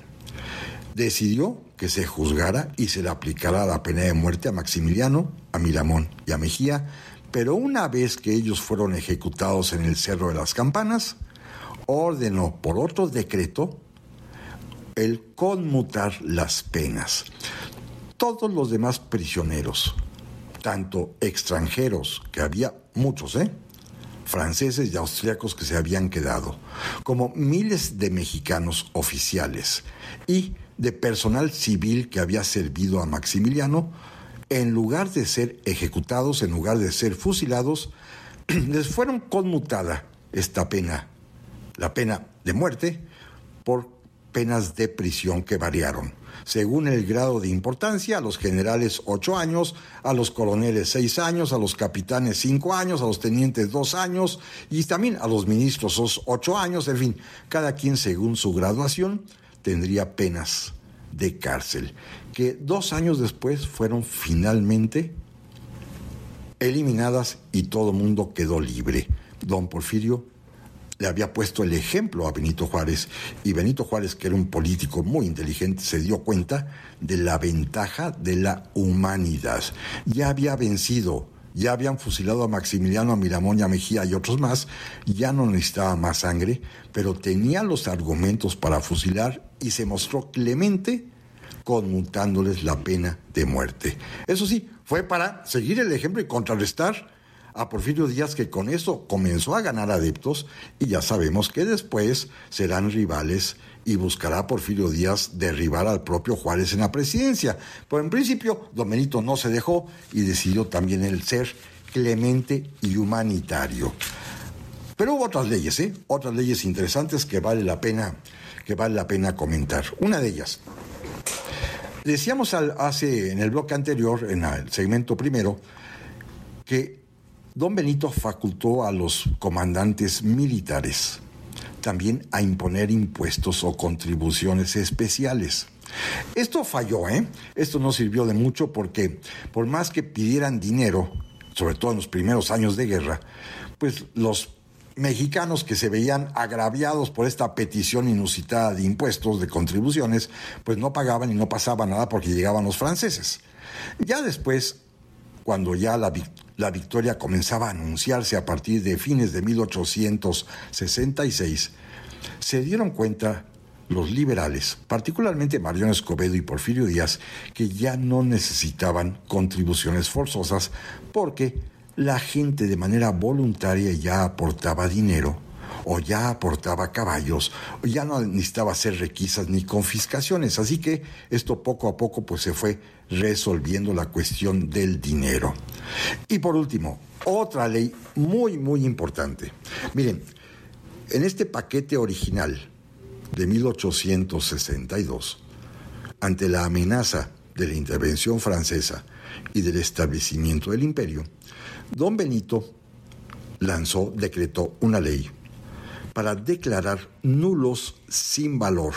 Decidió que se juzgara y se le aplicara la pena de muerte a Maximiliano, a Miramón y a Mejía, pero una vez que ellos fueron ejecutados en el Cerro de las Campanas, ordenó por otro decreto el conmutar las penas. Todos los demás prisioneros, tanto extranjeros, que había muchos, ¿eh?, franceses y austríacos que se habían quedado, como miles de mexicanos oficiales y de personal civil que había servido a Maximiliano, en lugar de ser ejecutados, en lugar de ser fusilados, les fueron conmutada esta pena, la pena de muerte, por penas de prisión que variaron, según el grado de importancia. A los generales ocho años, a los coroneles seis años, a los capitanes cinco años, a los tenientes dos años, y también a los ministros ocho años, en fin, cada quien según su graduación tendría penas de cárcel, que dos años después fueron finalmente eliminadas y todo el mundo quedó libre. Don Porfirio le había puesto el ejemplo a Benito Juárez, y Benito Juárez, que era un político muy inteligente, se dio cuenta de la ventaja de la humanidad. Ya había vencido, ya habían fusilado a Maximiliano, a Miramón y a Mejía y otros más, ya no necesitaba más sangre, pero tenía los argumentos para fusilar y se mostró clemente, conmutándoles la pena de muerte. Eso sí, fue para seguir el ejemplo y contrarrestar a Porfirio Díaz, que con eso comenzó a ganar adeptos, y ya sabemos que después serán rivales y buscará Porfirio Díaz derribar al propio Juárez en la presidencia. Pero en principio don Benito no se dejó y decidió también él ser clemente y humanitario. Pero hubo otras leyes, ¿eh? Otras leyes interesantes que vale la pena, que vale la pena comentar. Una de ellas, decíamos al, hace en el bloque anterior, en el segmento primero, que don Benito facultó a los comandantes militares también a imponer impuestos o contribuciones especiales. Esto falló, ¿eh? Esto no sirvió de mucho, porque por más que pidieran dinero, sobre todo en los primeros años de guerra, pues los mexicanos que se veían agraviados por esta petición inusitada de impuestos, de contribuciones, pues no pagaban y no pasaba nada porque llegaban los franceses. Ya después, cuando ya la, la victoria comenzaba a anunciarse a partir de fines de mil ochocientos sesenta y seis, se dieron cuenta los liberales, particularmente Mariano Escobedo y Porfirio Díaz, que ya no necesitaban contribuciones forzosas, porque la gente de manera voluntaria ya aportaba dinero, o ya aportaba caballos, o ya no necesitaba hacer requisas ni confiscaciones. Así que esto poco a poco pues se fue resolviendo la cuestión del dinero. Y por último, otra ley muy, muy importante. Miren, en este paquete original de mil ochocientos sesenta y dos, ante la amenaza de la intervención francesa y del establecimiento del imperio, don Benito lanzó, decretó una ley para declarar nulos sin valor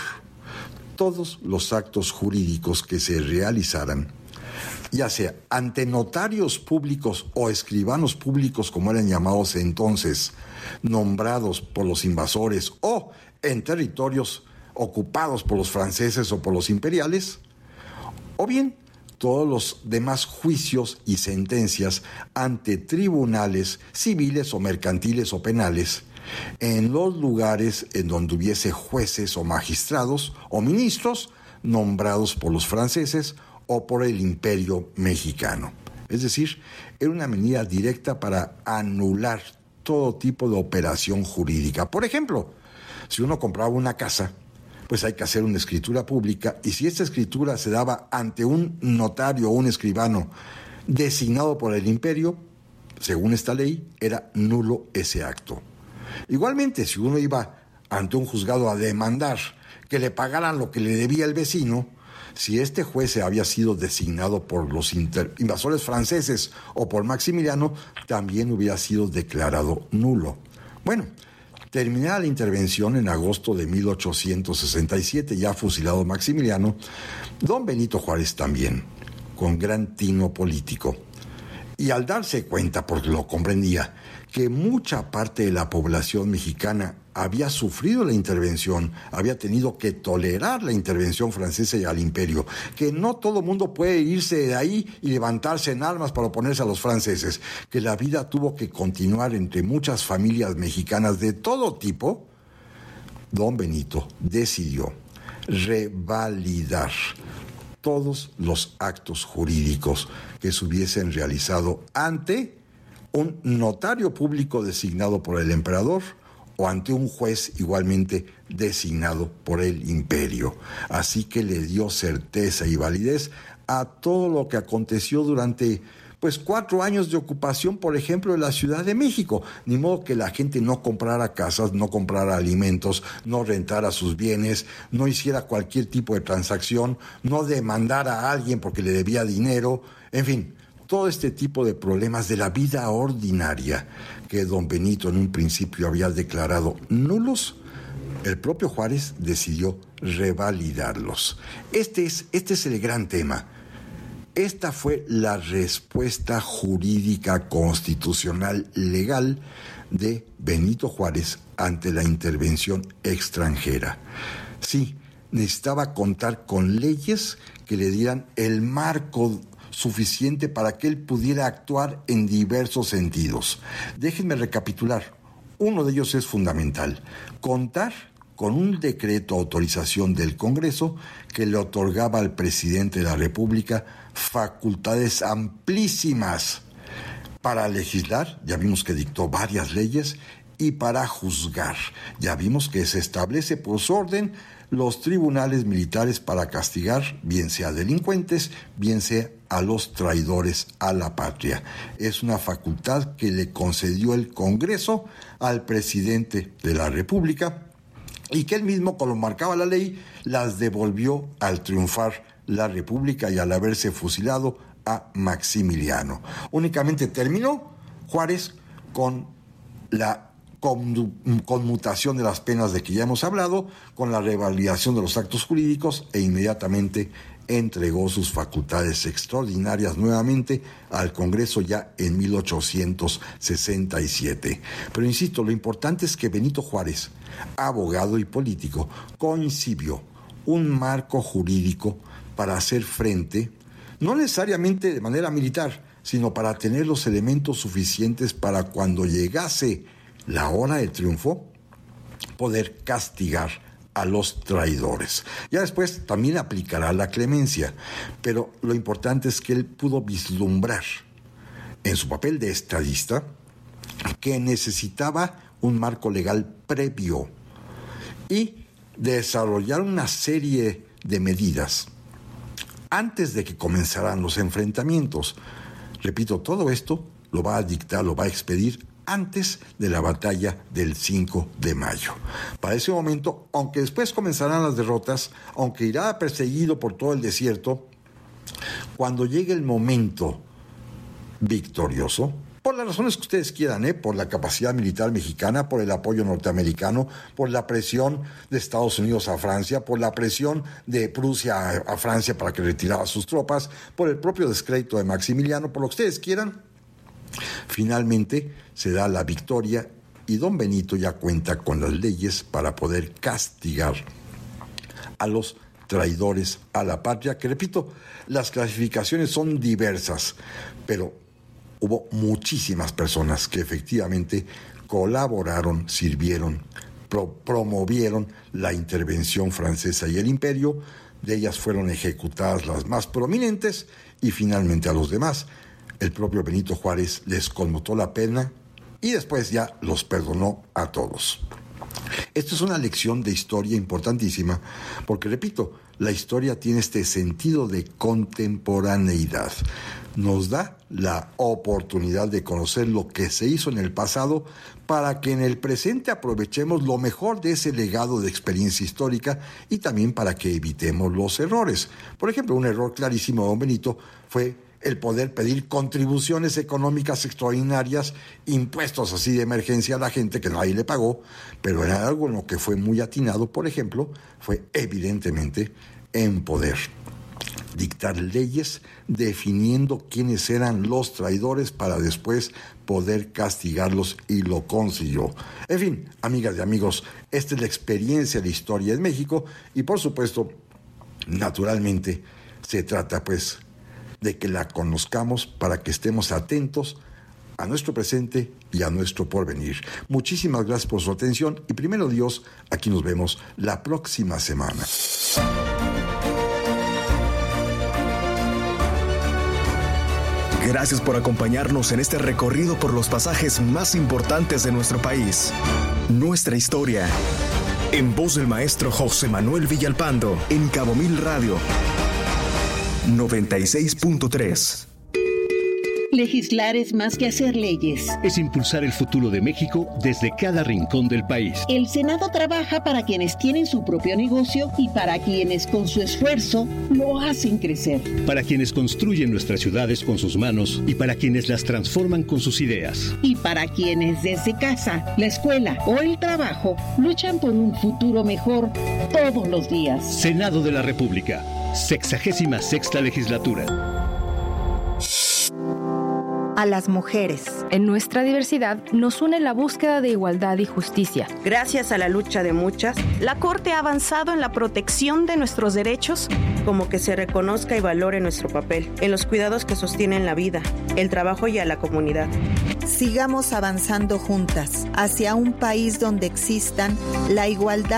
todos los actos jurídicos que se realizaran, ya sea ante notarios públicos o escribanos públicos, como eran llamados entonces, nombrados por los invasores, o en territorios ocupados por los franceses o por los imperiales, o bien todos los demás juicios y sentencias ante tribunales civiles o mercantiles o penales, en los lugares en donde hubiese jueces o magistrados o ministros nombrados por los franceses o por el Imperio Mexicano. Es decir, era una medida directa para anular todo tipo de operación jurídica. Por ejemplo, si uno compraba una casa, pues hay que hacer una escritura pública, y si esta escritura se daba ante un notario o un escribano designado por el imperio, según esta ley, era nulo ese acto. Igualmente, si uno iba ante un juzgado a demandar que le pagaran lo que le debía el vecino, si este juez había sido designado por los inter- invasores franceses o por Maximiliano, también hubiera sido declarado nulo. Bueno, terminada la intervención en agosto de mil ochocientos sesenta y siete, ya fusilado Maximiliano, don Benito Juárez también, con gran tino político, y al darse cuenta, porque lo comprendía, que mucha parte de la población mexicana había sufrido la intervención, había tenido que tolerar la intervención francesa y al imperio, que no todo mundo puede irse de ahí y levantarse en armas para oponerse a los franceses, que la vida tuvo que continuar entre muchas familias mexicanas de todo tipo, don Benito decidió revalidar todos los actos jurídicos que se hubiesen realizado ante un notario público designado por el emperador o ante un juez igualmente designado por el imperio. Así que le dio certeza y validez a todo lo que aconteció durante pues cuatro años de ocupación, por ejemplo, de la Ciudad de México. Ni modo que la gente no comprara casas, no comprara alimentos, no rentara sus bienes, no hiciera cualquier tipo de transacción, no demandara a alguien porque le debía dinero, en fin, todo este tipo de problemas de la vida ordinaria que don Benito en un principio había declarado nulos, el propio Juárez decidió revalidarlos. Este es, este es el gran tema. Esta fue la respuesta jurídica constitucional legal de Benito Juárez ante la intervención extranjera. Sí, necesitaba contar con leyes que le dieran el marco suficiente para que él pudiera actuar en diversos sentidos. Déjenme recapitular. Uno de ellos es fundamental: contar con un decreto de autorización del Congreso que le otorgaba al presidente de la República facultades amplísimas para legislar, ya vimos que dictó varias leyes, y para juzgar. Ya vimos que se establece por su orden los tribunales militares para castigar, bien sea delincuentes, bien sea a los traidores a la patria. Es una facultad que le concedió el Congreso al presidente de la República y que él mismo, como marcaba la ley, las devolvió al triunfar la República y al haberse fusilado a Maximiliano. Únicamente terminó Juárez con la conmutación de las penas de que ya hemos hablado, con la revalidación de los actos jurídicos, e inmediatamente entregó sus facultades extraordinarias nuevamente al Congreso ya en mil ochocientos sesenta y siete. Pero insisto, lo importante es que Benito Juárez, abogado y político, concibió un marco jurídico para hacer frente, no necesariamente de manera militar, sino para tener los elementos suficientes para cuando llegase la hora del triunfo, poder castigar a los traidores. Ya después también aplicará la clemencia, pero lo importante es que él pudo vislumbrar en su papel de estadista, que necesitaba un marco legal previo y desarrollar una serie de medidas antes de que comenzaran los enfrentamientos. Repito, todo esto lo va a dictar, lo va a expedir antes de la batalla del cinco de mayo. Para ese momento, aunque después comenzarán las derrotas, aunque irá perseguido por todo el desierto, cuando llegue el momento victorioso, por las razones que ustedes quieran, ¿eh? por la capacidad militar mexicana, por el apoyo norteamericano, por la presión de Estados Unidos a Francia, por la presión de Prusia a, a Francia para que retirara sus tropas, por el propio descrédito de Maximiliano, por lo que ustedes quieran, finalmente se da la victoria y don Benito ya cuenta con las leyes para poder castigar a los traidores a la patria, que repito, las clasificaciones son diversas, pero hubo muchísimas personas que efectivamente colaboraron, sirvieron, pro- promovieron la intervención francesa y el imperio. De ellas fueron ejecutadas las más prominentes y finalmente a los demás el propio Benito Juárez les conmutó la pena y después ya los perdonó a todos. Esto es una lección de historia importantísima porque, repito, la historia tiene este sentido de contemporaneidad. Nos da la oportunidad de conocer lo que se hizo en el pasado para que en el presente aprovechemos lo mejor de ese legado de experiencia histórica y también para que evitemos los errores. Por ejemplo, un error clarísimo de don Benito fue el poder pedir contribuciones económicas extraordinarias, impuestos así de emergencia a la gente que nadie le pagó, pero era algo en lo que fue muy atinado, por ejemplo, fue evidentemente en poder dictar leyes definiendo quiénes eran los traidores para después poder castigarlos, y lo consiguió. En fin, amigas y amigos, esta es la experiencia de historia en México y por supuesto, naturalmente, se trata pues de que la conozcamos para que estemos atentos a nuestro presente y a nuestro porvenir. Muchísimas gracias por su atención y primero Dios, aquí nos vemos la próxima semana. Gracias por acompañarnos en este recorrido por los pasajes más importantes de nuestro país. Nuestra historia. En voz del maestro José Manuel Villalpando, en Cabo Mil Radio. noventa y seis punto tres. Legislar es más que hacer leyes. Es impulsar el futuro de México desde cada rincón del país. El Senado trabaja para quienes tienen su propio negocio y para quienes con su esfuerzo lo hacen crecer. Para quienes construyen nuestras ciudades con sus manos y para quienes las transforman con sus ideas. Y para quienes desde casa, la escuela o el trabajo luchan por un futuro mejor todos los días. Senado de la República, sexagésima sexta legislatura. A las mujeres. En nuestra diversidad nos une la búsqueda de igualdad y justicia. Gracias a la lucha de muchas, la Corte ha avanzado en la protección de nuestros derechos, como que se reconozca y valore nuestro papel en los cuidados que sostienen la vida, el trabajo y a la comunidad. Sigamos avanzando juntas hacia un país donde existan la igualdad